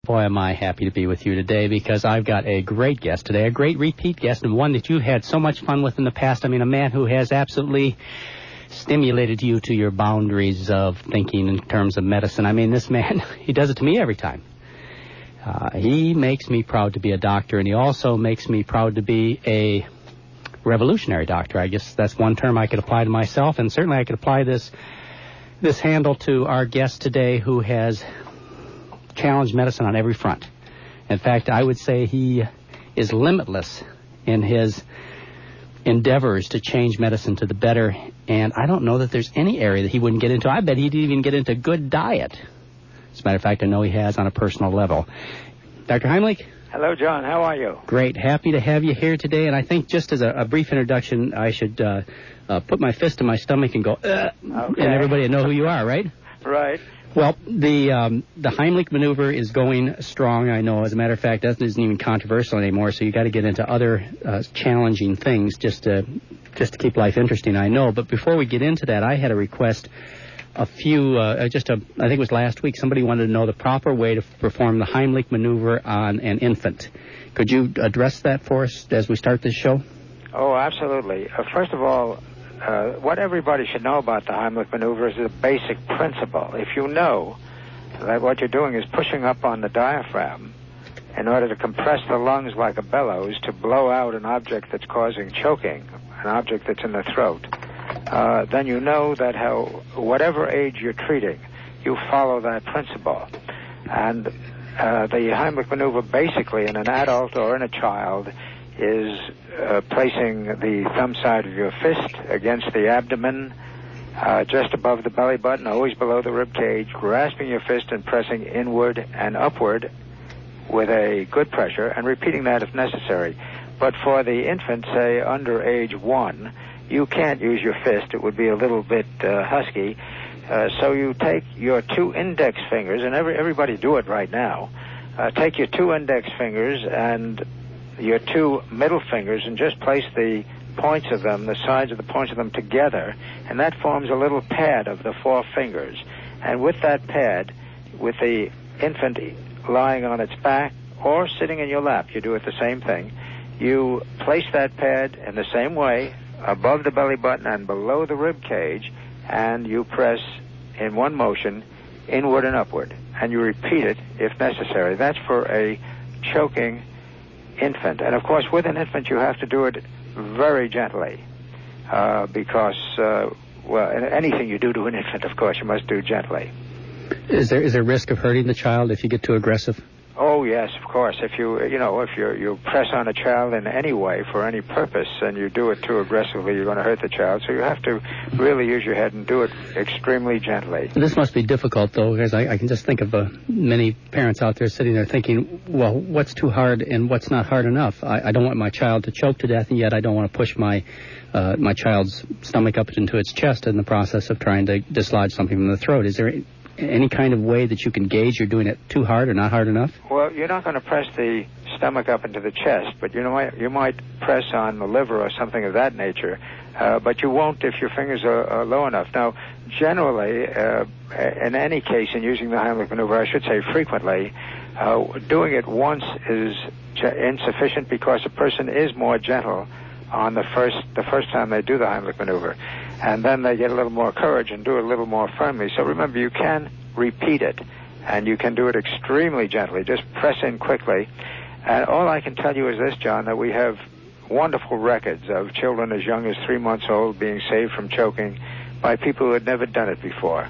Boy, am I happy to be with you today because I've got a great guest today, a great repeat guest, and one that you've had so much fun with in the past. I mean, a man who has absolutely stimulated you to your boundaries of thinking in terms of medicine. I mean, this man, he does it to me every time. He makes me proud to be a doctor, and he also makes me proud to be a revolutionary doctor. I guess that's one term I could apply to myself, and certainly I could apply this handle to our guest today who has challenged medicine on every front. In fact, I would say he is limitless in his endeavors to change medicine to the better, and I don't know that there's any area that he wouldn't get into. I bet he'd even get into good diet. As a matter of fact, I know he has on a personal level. Dr. Heimlich? Hello, John. How are you? Great. Happy to have you here today, and I think just as a brief introduction, I should put my fist in my stomach and go, okay, and everybody will know who you are, right? Right. Well, the Heimlich maneuver is going strong, I know. As a matter of fact, that isn't even controversial anymore, so you got to get into other challenging things just to keep life interesting, I know. But before we get into that, I had a request. I think it was last week, somebody wanted to know the proper way to perform the Heimlich maneuver on an infant. Could you address that for us as we start this show? Oh, absolutely. First of all, what everybody should know about the Heimlich maneuver is the basic principle. If you know that what you're doing is pushing up on the diaphragm in order to compress the lungs like a bellows to blow out an object that's causing choking, an object that's in the throat, then you know that whatever age you're treating, you follow that principle. And the Heimlich maneuver basically in an adult or in a child is placing the thumb side of your fist against the abdomen, just above the belly button, always below the rib cage, grasping your fist and pressing inward and upward with a good pressure, and repeating that if necessary. But for the infant, say under age 1, you can't use your fist. It would be a little bit husky. So you take your 2 index fingers, and everybody do it right now. Take your 2 index fingers and your 2 middle fingers and just place the points of them, the sides of the points of them together, and that forms a little pad of the 4 fingers. And with that pad, with the infant lying on its back or sitting in your lap, you do it the same thing. You place that pad in the same way above the belly button and below the rib cage, and you press in one motion inward and upward, and you repeat it if necessary. That's for a choking infant. And of course, with an infant, you have to do it very gently, because, anything you do to an infant, of course, you must do gently. Is there risk of hurting the child if you get too aggressive? Oh, yes, of course. If you press on a child in any way for any purpose and you do it too aggressively, you're going to hurt the child. So you have to really use your head and do it extremely gently. This must be difficult, though, because I can just think of many parents out there sitting there thinking, well, what's too hard and what's not hard enough? I don't want my child to choke to death, and yet I don't want to push my child's stomach up into its chest in the process of trying to dislodge something from the throat. Is there any kind of way that you can gauge you're doing it too hard or not hard enough? Well, you're not going to press the stomach up into the chest, but you might press on the liver or something of that nature, but you won't if your fingers are low enough. Now, generally, in any case in using the Heimlich maneuver, I should say frequently, doing it once is insufficient because a person is more gentle on the first time they do the Heimlich maneuver. And then they get a little more courage and do it a little more firmly. So remember, you can repeat it, and you can do it extremely gently. Just press in quickly. And all I can tell you is this, John, that we have wonderful records of children as young as 3 months old being saved from choking by people who had never done it before.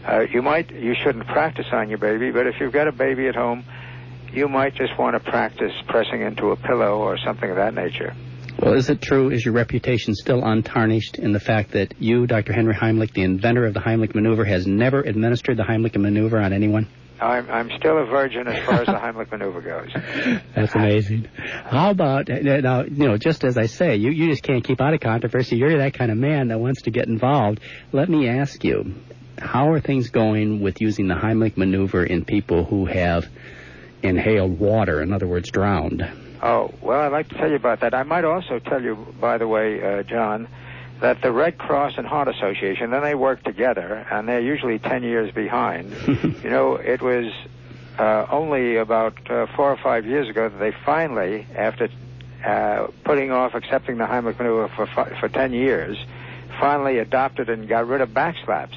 You shouldn't practice on your baby, but if you've got a baby at home, you might just want to practice pressing into a pillow or something of that nature. Well, is it true, is your reputation still untarnished in the fact that you, Dr. Henry Heimlich, the inventor of the Heimlich maneuver, has never administered the Heimlich maneuver on anyone? I'm still a virgin as far as the Heimlich maneuver goes. That's amazing. How about, now, just as I say, you just can't keep out of controversy. You're that kind of man that wants to get involved. Let me ask you, how are things going with using the Heimlich maneuver in people who have inhaled water, in other words, drowned? Oh, well, I'd like to tell you about that. I might also tell you, by the way, John, that the Red Cross and Heart Association, then they work together, and they're usually 10 years behind. It was only about 4 or 5 years ago that they finally, after putting off accepting the Heimlich maneuver for 10 years, finally adopted and got rid of backslaps.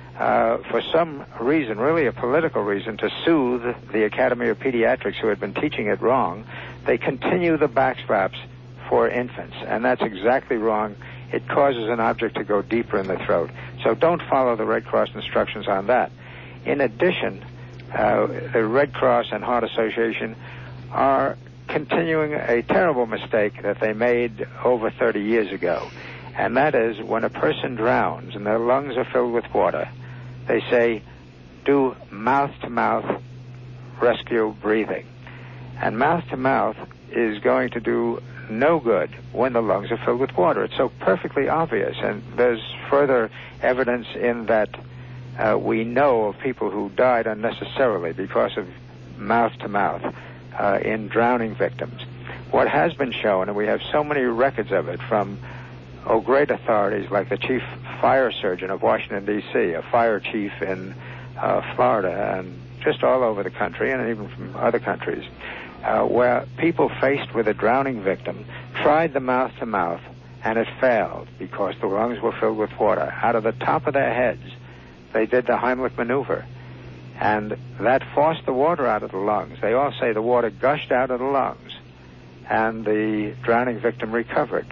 For some reason, really a political reason, to soothe the Academy of Pediatrics who had been teaching it wrong, they continue the backslaps for infants, and that's exactly wrong. It causes an object to go deeper in the throat. So don't follow the Red Cross instructions on that. In addition, the Red Cross and Heart Association are continuing a terrible mistake that they made over 30 years ago, and that is when a person drowns and their lungs are filled with water, they say, do mouth-to-mouth rescue breathing. And mouth-to-mouth is going to do no good when the lungs are filled with water. It's so perfectly obvious, and there's further evidence in that we know of people who died unnecessarily because of mouth-to-mouth in drowning victims. What has been shown, and we have so many records of it from great authorities like the chief fire surgeon of Washington, D.C., a fire chief in Florida, and just all over the country, and even from other countries, where people faced with a drowning victim tried the mouth-to-mouth, and it failed because the lungs were filled with water. Out of the top of their heads, they did the Heimlich maneuver, and that forced the water out of the lungs. They all say the water gushed out of the lungs, and the drowning victim recovered.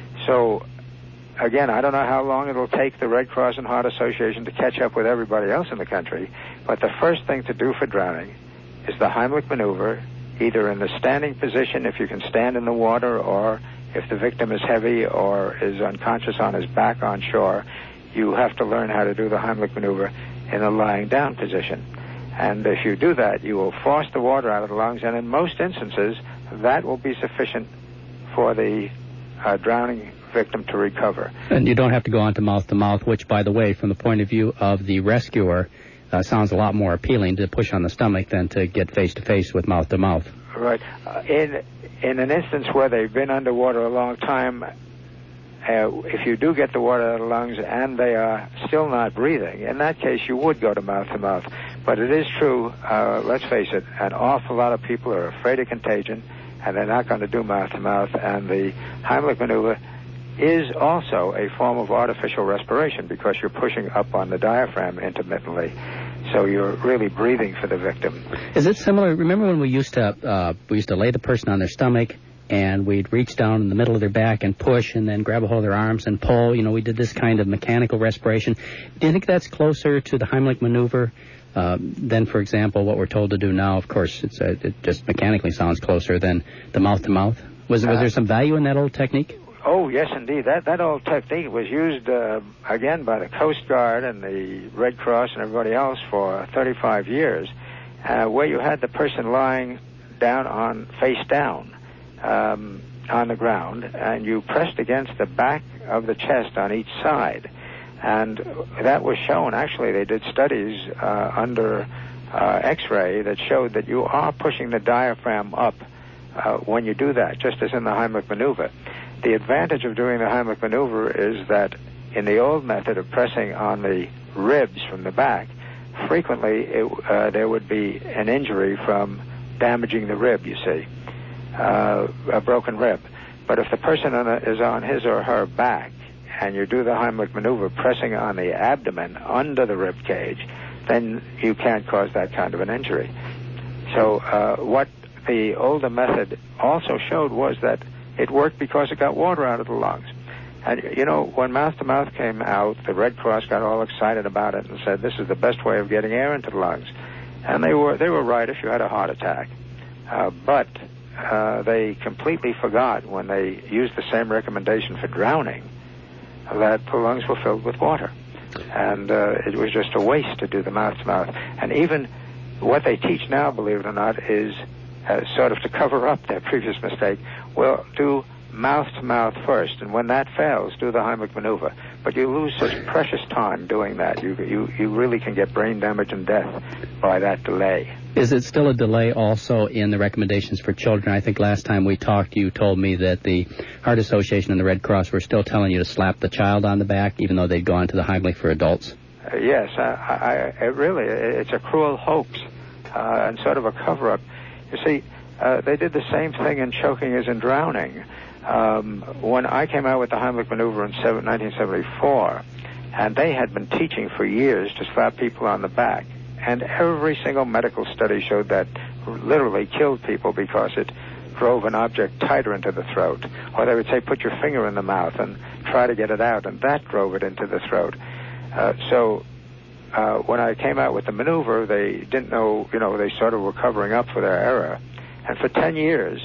So, again, I don't know how long it'll take the Red Cross and Heart Association to catch up with everybody else in the country, but the first thing to do for drowning is the Heimlich maneuver, either in the standing position, if you can stand in the water, or if the victim is heavy or is unconscious on his back on shore, you have to learn how to do the Heimlich maneuver in a lying down position. And if you do that, you will force the water out of the lungs, and in most instances, that will be sufficient for the drowning victim to recover. And you don't have to go on to mouth, which, by the way, from the point of view of the rescuer, sounds a lot more appealing to push on the stomach than to get face-to-face with mouth-to-mouth. Right. In an instance where they've been underwater a long time, if you do get the water out of the lungs and they are still not breathing, in that case you would go to mouth-to-mouth. But it is true, let's face it, an awful lot of people are afraid of contagion, and they're not going to do mouth-to-mouth, and the Heimlich maneuver is also a form of artificial respiration because you're pushing up on the diaphragm intermittently. So you're really breathing for the victim. Is it similar? Remember when we used to lay the person on their stomach and we'd reach down in the middle of their back and push and then grab a hold of their arms and pull? You know, we did this kind of mechanical respiration. Do you think that's closer to the Heimlich maneuver than, for example, what we're told to do now? Of course, it just mechanically sounds closer than the mouth-to-mouth. Was there some value in that old technique? Oh, yes, indeed. That old technique was used, again, by the Coast Guard and the Red Cross and everybody else for 35 years, where you had the person lying down face down on the ground, and you pressed against the back of the chest on each side. And that was shown. Actually, they did studies under X-ray that showed that you are pushing the diaphragm up when you do that, just as in the Heimlich maneuver. The advantage of doing the Heimlich maneuver is that in the old method of pressing on the ribs from the back, frequently there would be an injury from damaging the rib, you see, a broken rib. But if the person is on his or her back and you do the Heimlich maneuver pressing on the abdomen under the rib cage, then you can't cause that kind of an injury. So what the older method also showed was that it worked because it got water out of the lungs. And, you know, when mouth-to-mouth came out, the Red Cross got all excited about it and said, this is the best way of getting air into the lungs. And they were right if you had a heart attack. But they completely forgot when they used the same recommendation for drowning that the lungs were filled with water. And it was just a waste to do the mouth-to-mouth. And even what they teach now, believe it or not, is sort of to cover up their previous mistake. Well, do mouth-to-mouth first, and when that fails, do the Heimlich maneuver. But you lose such precious time doing that. You really can get brain damage and death by that delay. Is it still a delay also in the recommendations for children? I think last time we talked, you told me that the Heart Association and the Red Cross were still telling you to slap the child on the back, even though they'd gone to the Heimlich for adults. Yes, it's a cruel hoax and sort of a cover-up. You see, they did the same thing in choking as in drowning. When I came out with the Heimlich maneuver in 1974, and they had been teaching for years to slap people on the back, and every single medical study showed that literally killed people because it drove an object tighter into the throat. Or they would say, put your finger in the mouth and try to get it out, and that drove it into the throat. So when I came out with the maneuver, they didn't know, they sort of were covering up for their error. And for 10 years,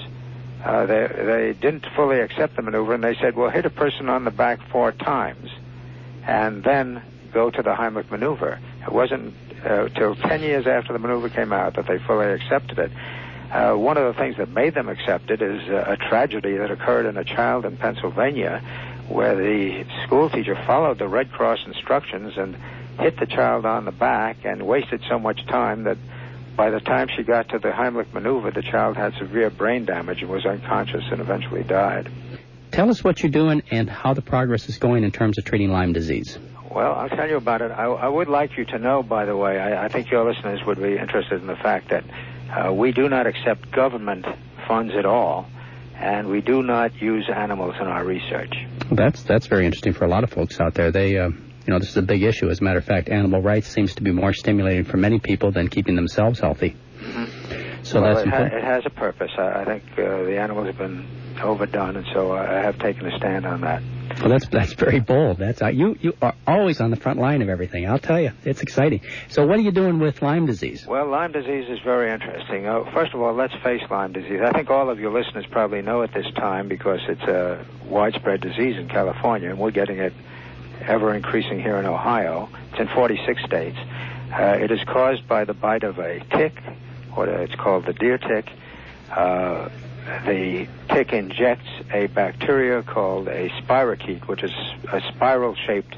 they didn't fully accept the maneuver, and they said, well, hit a person on the back 4 times, and then go to the Heimlich maneuver. It wasn't till 10 years after the maneuver came out that they fully accepted it. One of the things that made them accept it is a tragedy that occurred in a child in Pennsylvania where the school teacher followed the Red Cross instructions and hit the child on the back and wasted so much time that by the time she got to the Heimlich maneuver, the child had severe brain damage and was unconscious and eventually died. Tell us what you're doing and how the progress is going in terms of treating Lyme disease. Well, I'll tell you about it. I would like you to know, by the way, I think your listeners would be interested in the fact that we do not accept government funds at all, and we do not use animals in our research. That's very interesting for a lot of folks out there. They, this is a big issue. As a matter of fact, animal rights seems to be more stimulating for many people than keeping themselves healthy. Mm-hmm. So well, that's important. It has a purpose. I think the animals have been overdone, and so I have taken a stand on that. Well, that's very bold. You are always on the front line of everything. I'll tell you, it's exciting. So, what are you doing with Lyme disease? Well, Lyme disease is very interesting. First of all, let's face Lyme disease. I think all of your listeners probably know at this time because it's a widespread disease in California, and we're getting it ever increasing here in Ohio. It's in 46 states. It is caused by the bite of a tick, or it's called the deer tick. The tick injects a bacteria called a spirochete, which is a spiral-shaped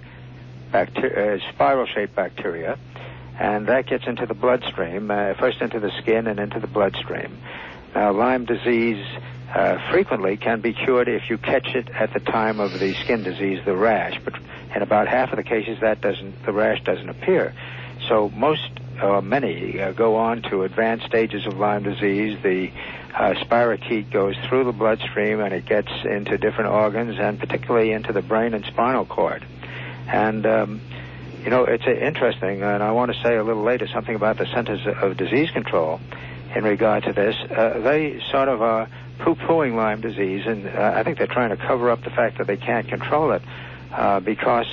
bacteria, and that gets into the bloodstream, first into the skin and into the bloodstream. Now, Lyme disease frequently can be cured if you catch it at the time of the skin disease, the rash, but in about half of the cases the rash doesn't appear. So many go on to advanced stages of Lyme disease. The spirochete goes through the bloodstream and it gets into different organs and particularly into the brain and spinal cord. And, it's interesting, and I want to say a little later something about the Centers of Disease Control in regard to this. They sort of are poo-pooing Lyme disease, and I think they're trying to cover up the fact that they can't control it because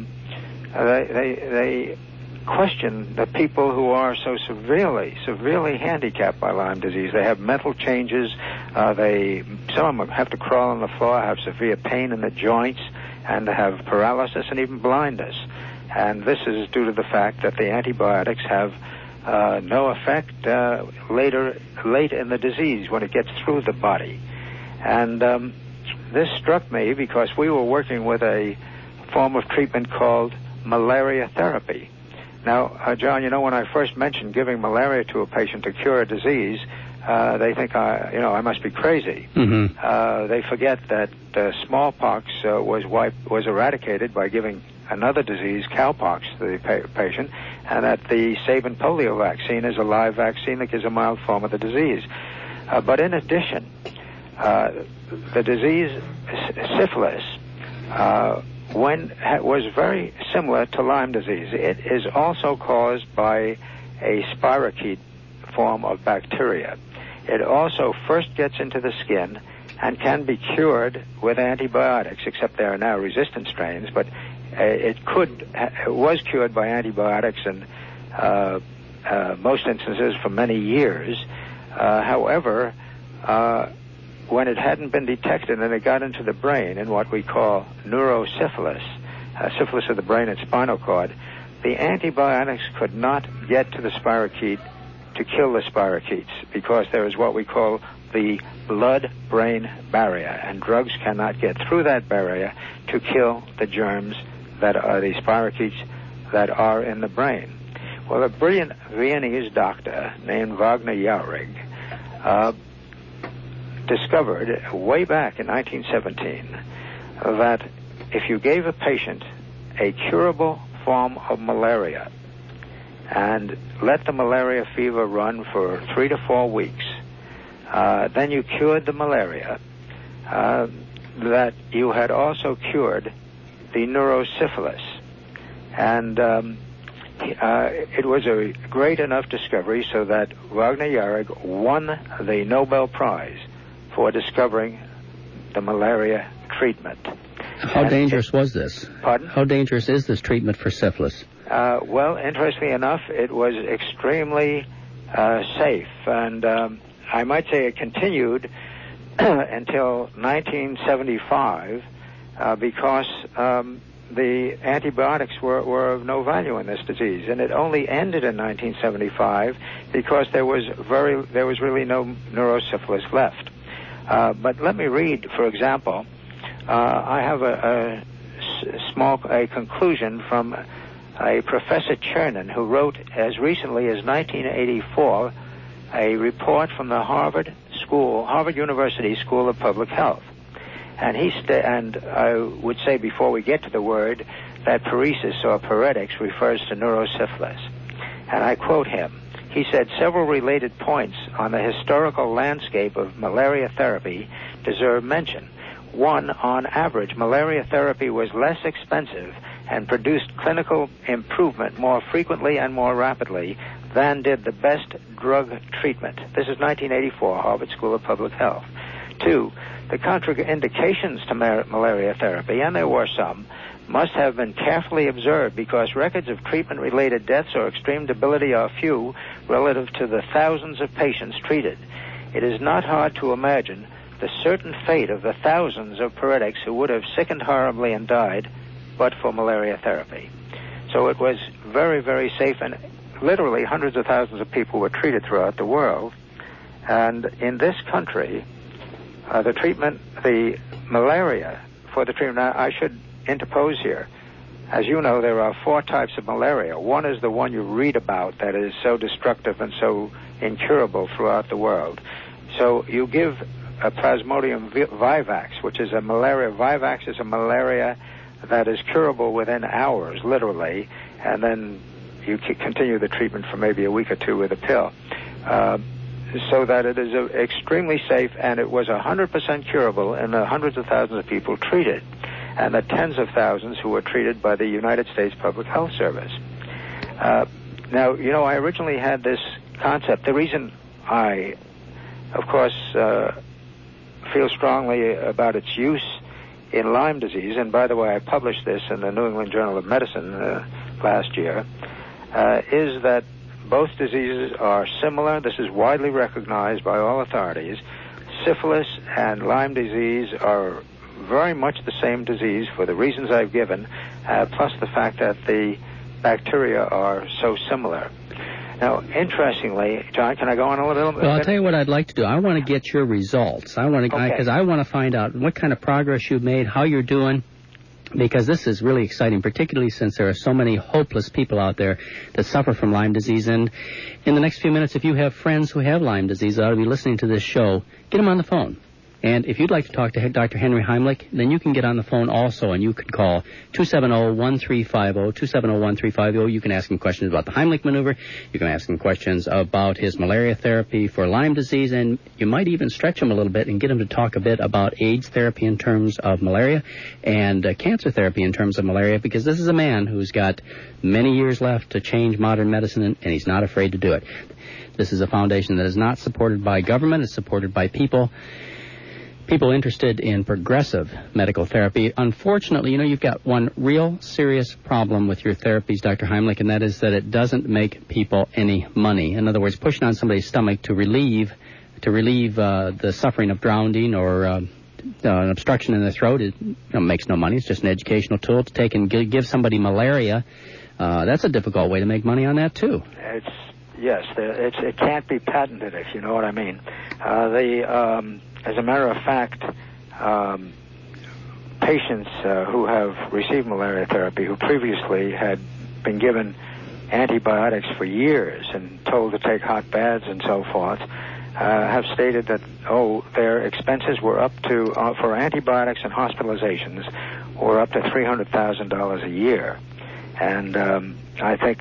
they question the people who are so severely handicapped by Lyme disease. They have mental changes. Some of them have to crawl on the floor, have severe pain in the joints, and have paralysis and even blindness. And this is due to the fact that the antibiotics have no effect late in the disease when it gets through the body. And this struck me because we were working with a form of treatment called malaria therapy. Now, John, when I first mentioned giving malaria to a patient to cure a disease, they think I must be crazy. Mm-hmm. They forget that smallpox was eradicated by giving another disease, cowpox, to the patient, and that the Sabin polio vaccine is a live vaccine that gives a mild form of the disease. But in addition, the disease syphilis was very similar to Lyme disease. It is also caused by a spirochete form of bacteria. It also first gets into the skin and can be cured with antibiotics, except there are now resistant strains, but it was cured by antibiotics in most instances for many years. However, when it hadn't been detected and it got into the brain in what we call neurosyphilis, syphilis of the brain and spinal cord, the antibiotics could not get to the spirochete to kill the spirochetes because there is what we call the blood-brain barrier, and drugs cannot get through that barrier to kill the germs that are the spirochetes that are in the brain. Well, a brilliant Viennese doctor named Wagner Jauregg discovered way back in 1917 that if you gave a patient a curable form of malaria, and let the malaria fever run for 3 to 4 weeks. Then you cured the malaria. That you had also cured the neurosyphilis. And it was a great enough discovery so that Wagner Jahre won the Nobel Prize for discovering the malaria treatment. How dangerous was this? Pardon? How dangerous is this treatment for syphilis? Well, interestingly enough, it was extremely safe. And I might say it continued until 1975 because the antibiotics were of no value in this disease, and it only ended in 1975 because there was really no neurosyphilis left. But let me read, for example, I have a conclusion from a Professor Chernin who wrote as recently as 1984 a report from the Harvard University School of Public Health. And I would say before we get to the word that paresis or paretics refers to neurosyphilis. And I quote him. He said, several related points on the historical landscape of malaria therapy deserve mention. One, on average, malaria therapy was less expensive and produced clinical improvement more frequently and more rapidly than did the best drug treatment. This is 1984, Harvard School of Public Health. Two, the contraindications to malaria therapy, and there were some, must have been carefully observed because records of treatment-related deaths or extreme debility are few relative to the thousands of patients treated. It is not hard to imagine the certain fate of the thousands of paretics who would have sickened horribly and died but for malaria therapy. So it was very, very safe, and literally hundreds of thousands of people were treated throughout the world. And in this country, the malaria for the treatment, now I should interpose here. As you know, there are 4 types of malaria. One is the one you read about that is so destructive and so incurable throughout the world. So you give a Plasmodium vivax, which is a malaria. Vivax is a malaria that is curable within hours, literally, and then you can continue the treatment for maybe a week or 2 with a pill. So that it is extremely safe, and it was 100% curable in the hundreds of thousands of people treated, and the tens of thousands who were treated by the United States Public Health Service. Now, you know, I originally had this concept. The reason I, of course, feel strongly about its use in Lyme disease, and by the way, I published this in the New England Journal of Medicine last year, is that both diseases are similar. This is widely recognized by all authorities. Syphilis and Lyme disease are very much the same disease for the reasons I've given, plus the fact that the bacteria are so similar. Now, interestingly, John, can I go on a little bit? Well, I'll tell you what I'd like to do. I want to get your results. I want to, because I want to find out what kind of progress you've made, how you're doing, because this is really exciting, particularly since there are so many hopeless people out there that suffer from Lyme disease. And in the next few minutes, if you have friends who have Lyme disease that ought to be listening to this show, get them on the phone. And if you'd like to talk to Dr. Henry Heimlich, then you can get on the phone also, and you can call 270-1350, 270-1350. You can ask him questions about the Heimlich maneuver. You can ask him questions about his malaria therapy for Lyme disease, and you might even stretch him a little bit and get him to talk a bit about AIDS therapy in terms of malaria and cancer therapy in terms of malaria, because this is a man who's got many years left to change modern medicine, and he's not afraid to do it. This is a foundation that is not supported by government. It's supported by people interested in progressive medical therapy. Unfortunately, you know, you've got one real serious problem with your therapies, Dr. Heimlich, and that is that it doesn't make people any money. In other words, pushing on somebody's stomach to relieve the suffering of drowning or an obstruction in the throat, it makes no money. It's just an educational tool to take and give somebody malaria. That's a difficult way to make money on that, too. It can't be patented, if you know what I mean. As a matter of fact, patients who have received malaria therapy, who previously had been given antibiotics for years and told to take hot baths and so forth, have stated that, their expenses were up to, for antibiotics and hospitalizations, were up to $300,000 a year. And I think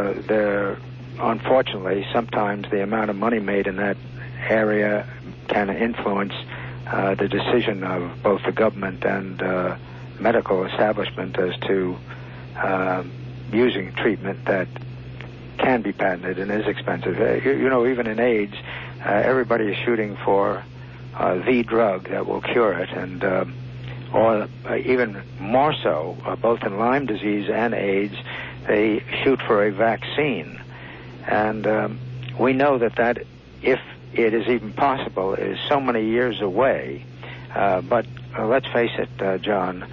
unfortunately, sometimes the amount of money made in that area can influence the decision of both the government and medical establishment as to using treatment that can be patented and is expensive. Even in AIDS, everybody is shooting for the drug that will cure it, and or even more so, both in Lyme disease and AIDS, they shoot for a vaccine. And we know that if it is even possible, is so many years away. But let's face it, John,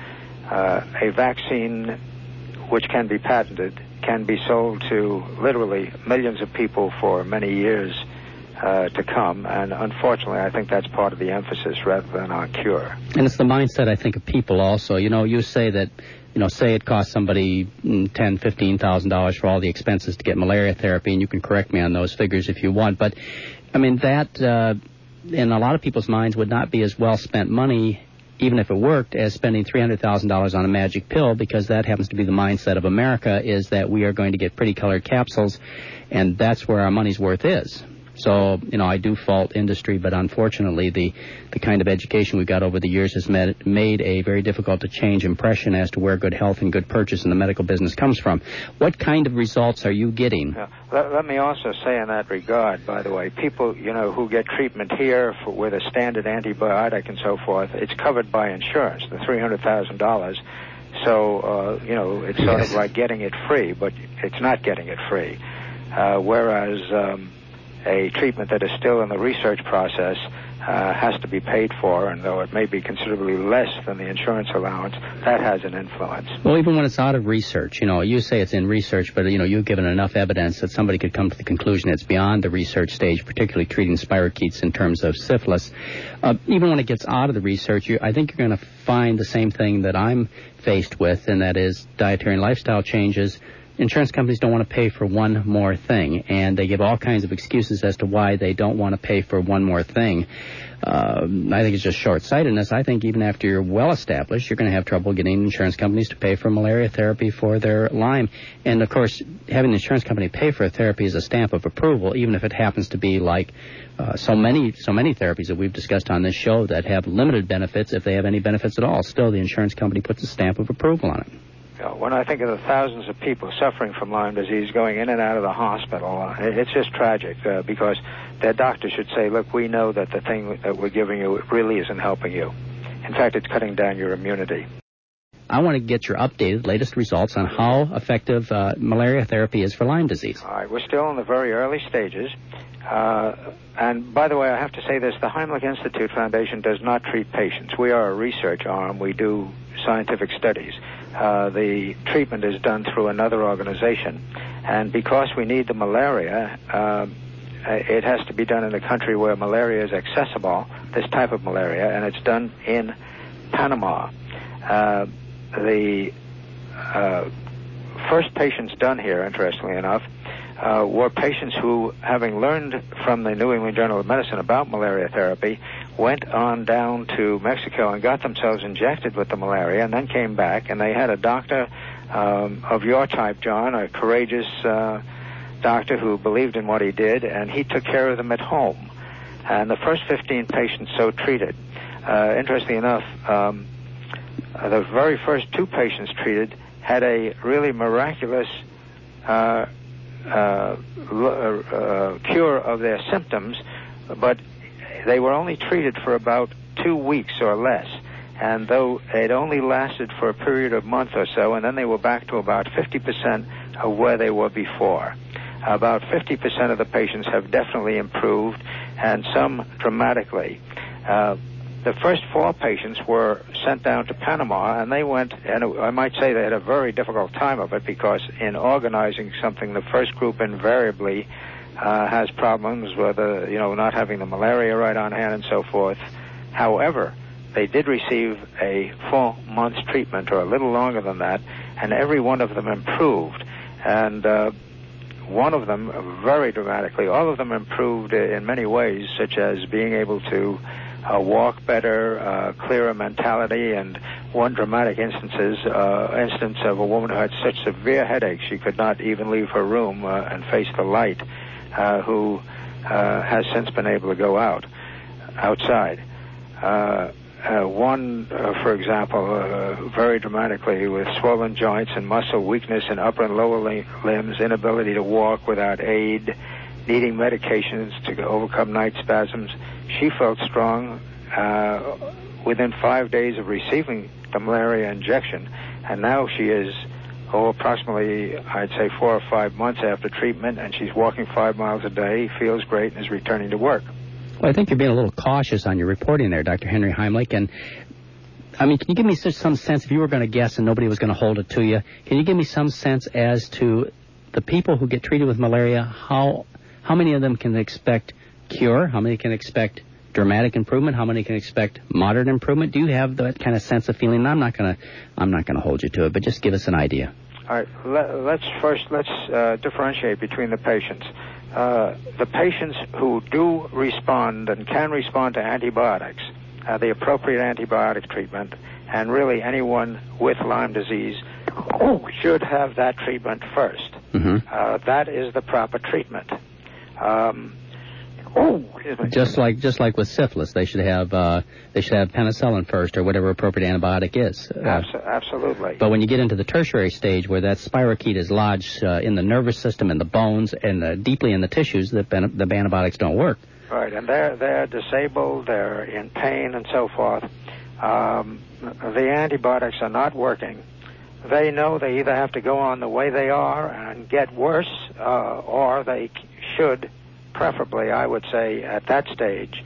a vaccine which can be patented can be sold to literally millions of people for many years to come. And unfortunately, I think that's part of the emphasis rather than our cure. And it's the mindset, I think, of people also. You say that, say it costs somebody $10,000, $15,000 for all the expenses to get malaria therapy, and you can correct me on those figures if you want. But, I mean, that in a lot of people's minds would not be as well spent money, even if it worked, as spending $300,000 on a magic pill, because that happens to be the mindset of America, is that we are going to get pretty colored capsules, and that's where our money's worth is. So, I do fault industry, but unfortunately the kind of education we've got over the years has made a very difficult to change impression as to where good health and good purchase in the medical business comes from. What kind of results are you getting? Let me also say in that regard, by the way, people, who get treatment here with a standard antibiotic and so forth, it's covered by insurance, the $300,000. So, it's sort of like getting it free, but it's not getting it free. Whereas a treatment that is still in the research process has to be paid for, and though it may be considerably less than the insurance allowance, that has an influence. Well, even when it's out of research, you say it's in research, but, you've given enough evidence that somebody could come to the conclusion it's beyond the research stage, particularly treating spirochetes in terms of syphilis. Even when it gets out of the research, I think you're going to find the same thing that I'm faced with, and that is dietary and lifestyle changes. Insurance companies don't want to pay for one more thing, and they give all kinds of excuses as to why they don't want to pay for one more thing. I think it's just short-sightedness. I think even after you're well-established, you're going to have trouble getting insurance companies to pay for malaria therapy for their Lyme. And, of course, having the insurance company pay for a therapy is a stamp of approval, even if it happens to be like so many therapies that we've discussed on this show that have limited benefits, if they have any benefits at all. Still, the insurance company puts a stamp of approval on it. When I think of the thousands of people suffering from Lyme disease going in and out of the hospital, it's just tragic because their doctor should say, look, we know that the thing that we're giving you really isn't helping you. In fact, it's cutting down your immunity. I want to get your updated latest results on how effective malaria therapy is for Lyme disease. All right, we're still in the very early stages. And by the way, I have to say this, the Heimlich Institute Foundation does not treat patients. We are a research arm. We do scientific studies. The treatment is done through another organization. And because we need the malaria, it has to be done in a country where malaria is accessible, this type of malaria, and it's done in Panama. The first patients done here, interestingly enough, were patients who, having learned from the New England Journal of Medicine about malaria therapy, went on down to Mexico and got themselves injected with the malaria and then came back, and they had a doctor of your type, John, a courageous doctor who believed in what he did, and he took care of them at home. And the first 15 patients so treated. Interestingly enough, the very first 2 patients treated had a really miraculous cure of their symptoms, but they were only treated for about 2 weeks or less. And though it only lasted for a period of a month or so, and then they were back to about 50% of where they were before. About 50% of the patients have definitely improved, and some dramatically. The first 4 patients were sent down to Panama, and they went, and I might say they had a very difficult time of it, because in organizing something, the first group invariably has problems with, not having the malaria right on hand and so forth. However, they did receive a full month's treatment, or a little longer than that, and every one of them improved. And one of them very dramatically, all of them improved in many ways, such as being able to walk better, clearer mentality, and one dramatic instance of a woman who had such severe headaches she could not even leave her room and face the light, who has since been able to go outside. One, for example, very dramatically, with swollen joints and muscle weakness in upper and lower limbs, inability to walk without aid, needing medications to overcome night spasms. She felt strong within 5 days of receiving the malaria injection, and now she is approximately, I'd say, 4 or 5 months after treatment, and she's walking 5 miles a day, feels great, and is returning to work. Well, I think you're being a little cautious on your reporting there, Dr. Henry Heimlich. And, I mean, can you give me some sense, if you were going to guess and nobody was going to hold it to you, can you give me some sense as to the people who get treated with malaria, how many of them can expect cure? How many can expect dramatic improvement? How many can expect moderate improvement? Do you have that kind of sense of feeling? I'm not going to hold you to it, but just give us an idea. All right. Let's differentiate between the patients. The patients who do respond and can respond to antibiotics, the appropriate antibiotic treatment, and really anyone with Lyme disease should have that treatment first. Mm-hmm. That is the proper treatment. Just like with syphilis, they should have penicillin first, or whatever appropriate antibiotic is. Absolutely. But when you get into the tertiary stage, where that spirochete is lodged in the nervous system, in the bones, and deeply in the tissues, the antibiotics don't work. Right, and they're disabled, they're in pain, and so forth. The antibiotics are not working. They know they either have to go on the way they are and get worse, or they should, preferably, I would say, at that stage,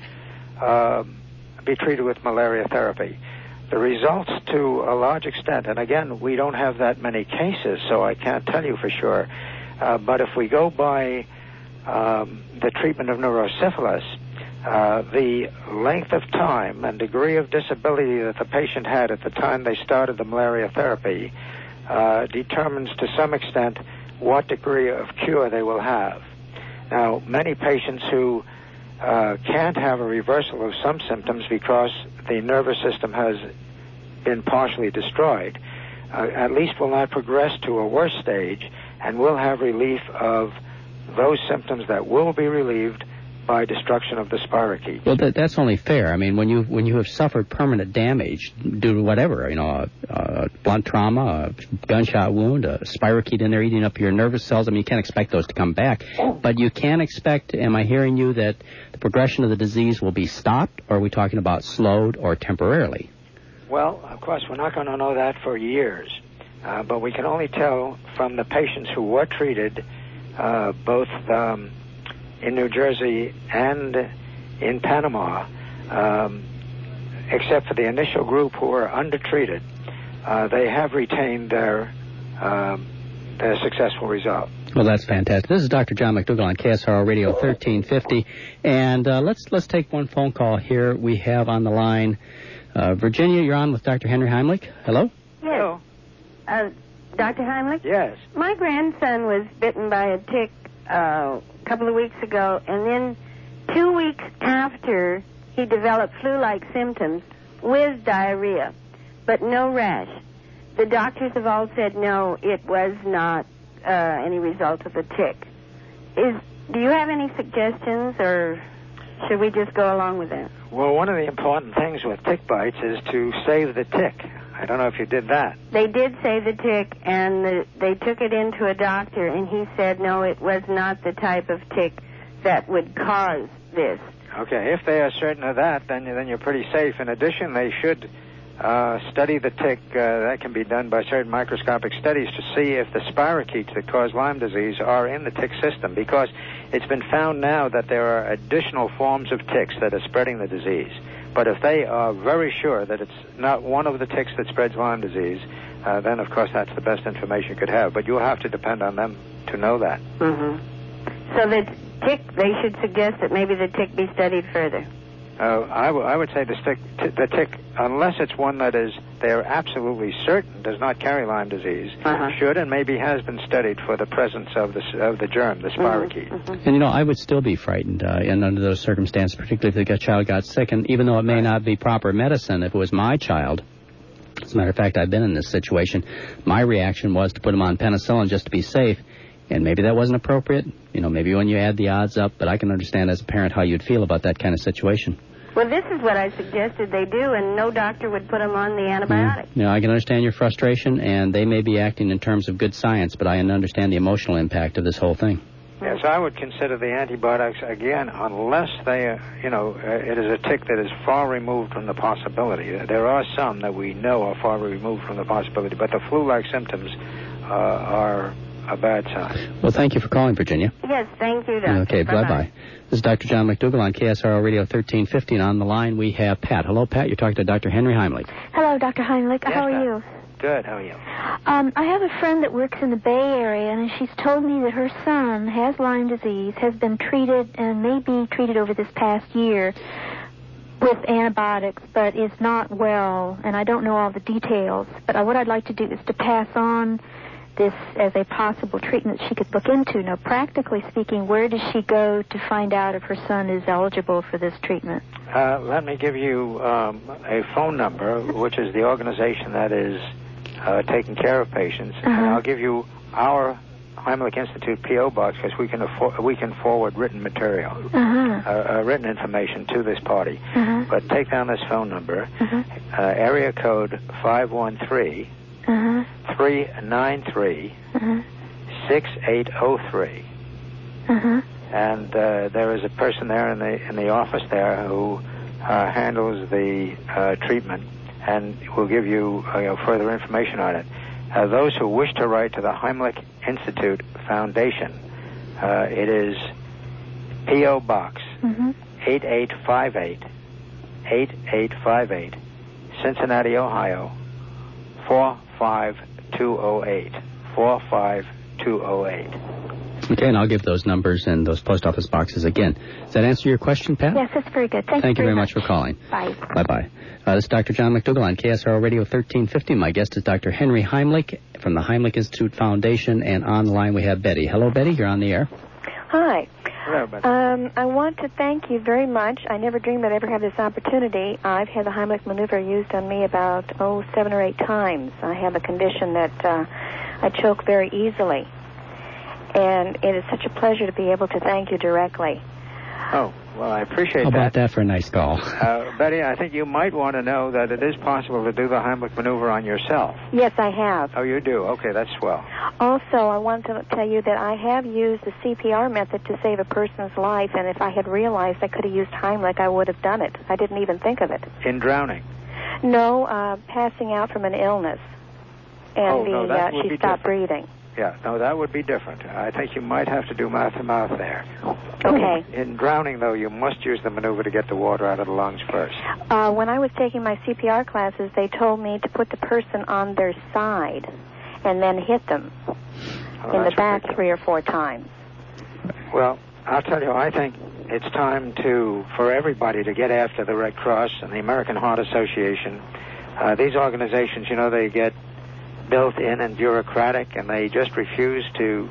be treated with malaria therapy. The results, to a large extent, and again, we don't have that many cases, so I can't tell you for sure, but if we go by the treatment of neurosyphilis, the length of time and degree of disability that the patient had at the time they started the malaria therapy determines to some extent what degree of cure they will have. Now, many patients who can't have a reversal of some symptoms because the nervous system has been partially destroyed, at least will not progress to a worse stage and will have relief of those symptoms that will be relieved by destruction of the spirochete. Well, that's only fair. I mean, when you have suffered permanent damage due to whatever, a blunt trauma, a gunshot wound, a spirochete in there eating up your nervous cells, I mean, you can't expect those to come back. But you can expect, am I hearing you, that the progression of the disease will be stopped, or are we talking about slowed or temporarily? Well, of course, we're not going to know that for years. But we can only tell from the patients who were treated, both in New Jersey and in Panama, except for the initial group who were undertreated, they have retained their successful result. Well, that's fantastic. This is Dr. John McDougall on KSRO Radio 1350, and let's take one phone call here. We have on the line Virginia. You're on with Dr. Henry Heimlich. Hello. Hello. Dr. Heimlich? Yes. My grandson was bitten by a tick a couple of weeks ago, and then 2 weeks after, he developed flu-like symptoms with diarrhea, but no rash. The doctors have all said no, it was not any result of the tick. Do you have any suggestions, or should we just go along with that? Well, one of the important things with tick bites is to save the tick. I don't know if you did that. They did save the tick, and they took it into a doctor, and he said, no, it was not the type of tick that would cause this. Okay, if they are certain of that, then you're pretty safe. In addition, they should study the tick. That can be done by certain microscopic studies to see if the spirochetes that cause Lyme disease are in the tick system, because it's been found now that there are additional forms of ticks that are spreading the disease. But if they are very sure that it's not one of the ticks that spreads Lyme disease, then, of course, that's the best information you could have. But you'll have to depend on them to know that. Mm-hmm. So the tick, they should suggest that maybe the tick be studied further. I would say the tick, unless it's one that is they're absolutely certain does not carry Lyme disease, should and maybe has been studied for the presence of the germ, the spirochete. And I would still be frightened, and under those circumstances, particularly if the child got sick, and even though it may not be proper medicine, if it was my child. As a matter of fact, I've been in this situation. My reaction was to put him on penicillin just to be safe, and maybe that wasn't appropriate. Maybe when you add the odds up, but I can understand as a parent how you'd feel about that kind of situation. Well, this is what I suggested they do, and no doctor would put them on the antibiotic. I can understand your frustration, and they may be acting in terms of good science, but I understand the emotional impact of this whole thing. Yes, I would consider the antibiotics, again, unless they, it is a tick that is far removed from the possibility. There are some that we know are far removed from the possibility, but the flu-like symptoms are a bad sign. Well, thank you for calling, Virginia. Yes, thank you, Doctor. Okay, bye-bye. This is Dr. John McDougall on KSRO Radio 1350, and on the line we have Pat. Hello, Pat. You're talking to Dr. Henry Heimlich. Hello, Dr. Heimlich. Yes, how are you? Good. How are you? I have a friend that works in the Bay Area, and she's told me that her son has Lyme disease, has been treated, and may be treated over this past year with antibiotics, but is not well, and I don't know all the details. But what I'd like to do is to pass on this as a possible treatment she could look into. Now, practically speaking, where does she go to find out if her son is eligible for this treatment? Let me give you a phone number, which is the organization that is taking care of patients, and I'll give you our Heimlich Institute P.O. box because we can forward written material, written information to this party. But take down this phone number, area code 513. 393 6803, and there is a person there in the office there who handles the treatment, and will give you further information on it. Those who wish to write to the Heimlich Institute Foundation, it is P.O. Box 8858, Cincinnati, Ohio 45208. 45208. Okay, and I'll give those numbers and those post office boxes again. Does that answer your question, Pat? Yes, that's very good. Thank you very much for calling. Bye. Bye-bye. This is Dr. John McDougall on KSRO Radio 1350. My guest is Dr. Henry Heimlich from the Heimlich Institute Foundation, and on the line we have Betty. Hello, Betty. You're on the air. Hi. Hello, Betty. I want to thank you very much. I never dreamed I'd ever have this opportunity. I've had the Heimlich maneuver used on me about, 7 or 8 times. I have a condition that I choke very easily. And it is such a pleasure to be able to thank you directly. Oh, well, I appreciate How that. about that for a nice call? Betty, I think you might want to know that it is possible to do the Heimlich maneuver on yourself. Yes, I have. Oh, you do? Okay, that's swell. Also, I want to tell you that I have used the CPR method to save a person's life, and if I had realized I could have used Heimlich, I would have done it. I didn't even think of it. In drowning? No, passing out from an illness. And she stopped breathing. Yeah, no, that would be different. I think you might have to do mouth-to-mouth there. Okay. In drowning, though, you must use the maneuver to get the water out of the lungs first. When I was taking my CPR classes, they told me to put the person on their side and then hit them in the back 3 or 4 times. Well, I'll tell you, I think it's time for everybody to get after the Red Cross and the American Heart Association. These organizations, they get built in and bureaucratic, and they just refuse to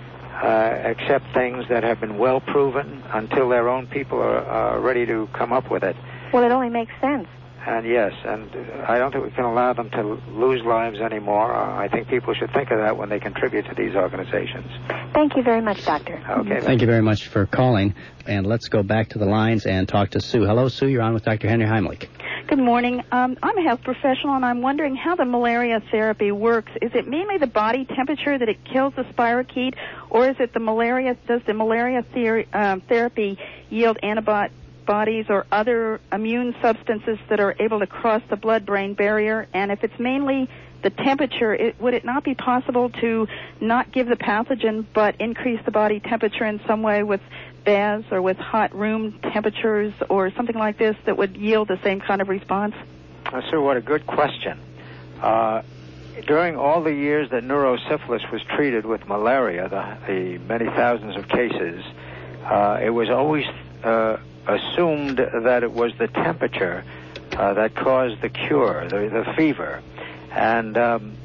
accept things that have been well proven until their own people are ready to come up with it. Well, it only makes sense. And yes, and I don't think we can allow them to lose lives anymore. I think people should think of that when they contribute to these organizations. Thank you very much, Doctor. Okay. Thank you very much for calling. And let's go back to the lines and talk to Sue. Hello, Sue. You're on with Dr. Henry Heimlich. Good morning. I'm a health professional, and I'm wondering how the malaria therapy works. Is it mainly the body temperature that it kills the spirochete, or is it does the malaria therapy yield antibodies or other immune substances that are able to cross the blood-brain barrier? And if it's mainly the temperature, would it not be possible to not give the pathogen but increase the body temperature in some way with baths or with hot room temperatures or something like this that would yield the same kind of response? Sue, what a good question. During all the years that neurosyphilis was treated with malaria, the many thousands of cases, it was always assumed that it was the temperature that caused the cure, the fever. And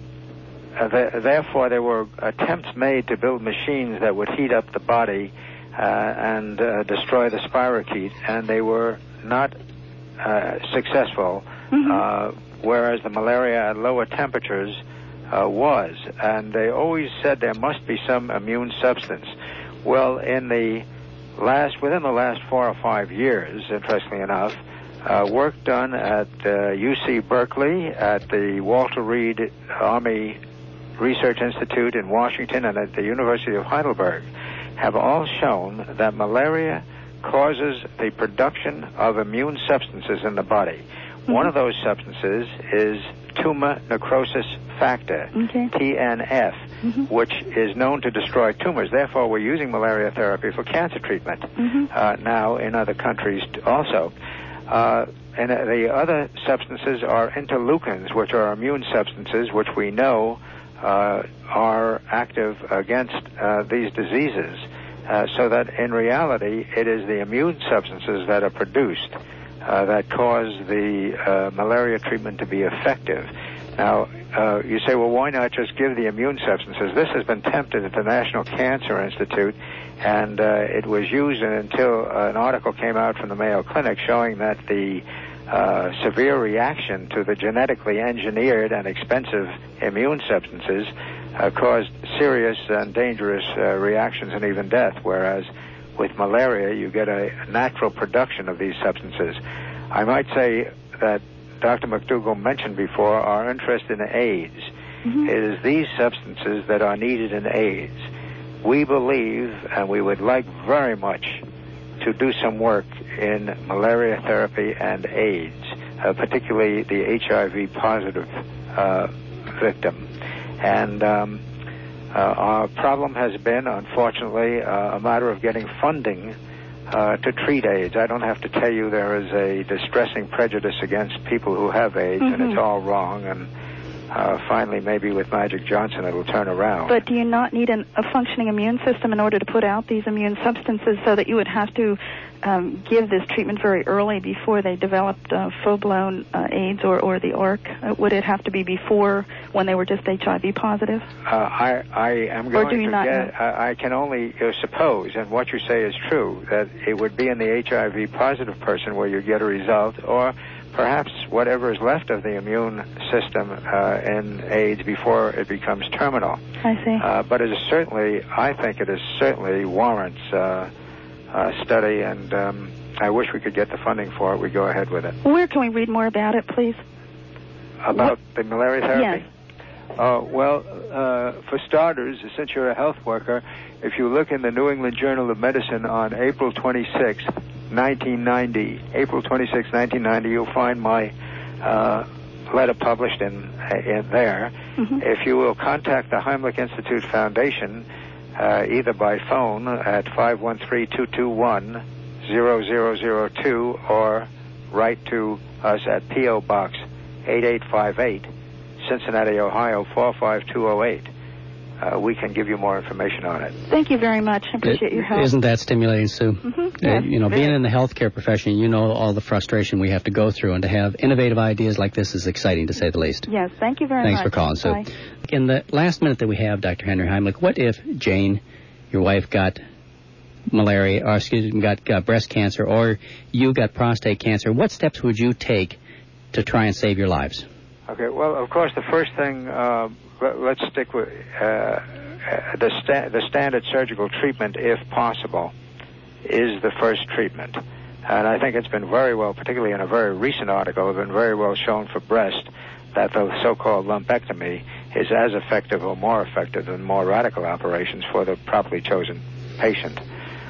therefore, there were attempts made to build machines that would heat up the body and destroy the spirochete, and they were not successful, whereas the malaria at lower temperatures was. And they always said there must be some immune substance. Well, within the last 4 or 5 years, interestingly enough, work done at UC Berkeley, at the Walter Reed Army Research Institute in Washington, and at the University of Heidelberg have all shown that malaria causes the production of immune substances in the body. One of those substances is tumor necrosis factor, TNF, which is known to destroy tumors. Therefore, we're using malaria therapy for cancer treatment now in other countries also. And the other substances are interleukins, which are immune substances which we know are active against these diseases, so that in reality it is the immune substances that are produced that cause the malaria treatment to be effective. Now, you say, well, why not just give the immune substances? This has been attempted at the National Cancer Institute, and it was used until an article came out from the Mayo Clinic showing that the severe reaction to the genetically engineered and expensive immune substances caused serious and dangerous reactions and even death, whereas with malaria you get a natural production of these substances. I might say that Dr. McDougall mentioned before our interest in AIDS. It is these substances that are needed in AIDS. We believe, and we would like very much to do some work in malaria therapy and AIDS, particularly the HIV-positive victim. And our problem has been, unfortunately, a matter of getting funding to treat AIDS. I don't have to tell you there is a distressing prejudice against people who have AIDS, and it's all wrong. And finally, maybe with Magic Johnson, it'll turn around. But do you not need a functioning immune system in order to put out these immune substances, so that you would have to give this treatment very early before they developed full-blown AIDS or the ARC? Would it have to be before, when they were just HIV positive? I am going or do you to not get, I can only suppose, and what you say is true, that it would be in the HIV positive person where you get a result, or perhaps whatever is left of the immune system in AIDS before it becomes terminal. I see. But it is certainly, I think it is certainly warrants study, and I wish we could get the funding for it. We go ahead with it. Where can we read more about it, please? About the malaria therapy? Yes. Well, for starters, since you're a health worker, if you look in the New England Journal of Medicine on April 26, 1990, April 26, 1990, you'll find my letter published in there. If you will contact the Heimlich Institute Foundation, either by phone at 513-221-0002 or write to us at P.O. Box 8858, Cincinnati, Ohio 45208. We can give you more information on it. Thank you very much. I appreciate your help. Isn't that stimulating, Sue? Yes, being in the healthcare profession, you know all the frustration we have to go through, and to have innovative ideas like this is exciting, to say the least. Yes, thank you very Thanks much. for calling, Sue. Bye. In the last minute that we have, Dr. Henry Heimlich, what if Jane, your wife, got malaria, or got breast cancer, or you got prostate cancer? What steps would you take to try and save your lives? Okay, well, of course, the first thing, let's stick with the standard surgical treatment, if possible, is the first treatment. And I think it's been very well, particularly in a very recent article, been very well shown for breast that the so-called lumpectomy is as effective or more effective than more radical operations for the properly chosen patient.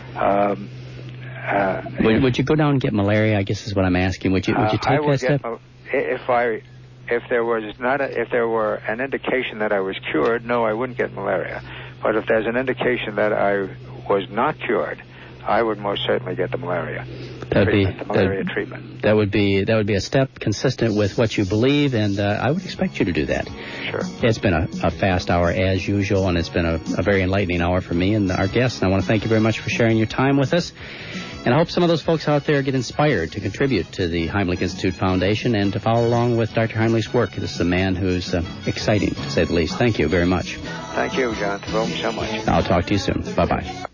Would you go down and get malaria, I guess is what I'm asking. Would you take that step? If there were an indication that I was cured, no, I wouldn't get malaria. But if there's an indication that I was not cured, I would most certainly get the malaria treatment. That would be a step consistent with what you believe, and I would expect you to do that. Sure. It's been a fast hour as usual, and it's been a very enlightening hour for me and our guests. And I want to thank you very much for sharing your time with us. And I hope some of those folks out there get inspired to contribute to the Heimlich Institute Foundation and to follow along with Dr. Heimlich's work. This is a man who's exciting, to say the least. Thank you very much. Thank you, John, so much. I'll talk to you soon. Bye-bye.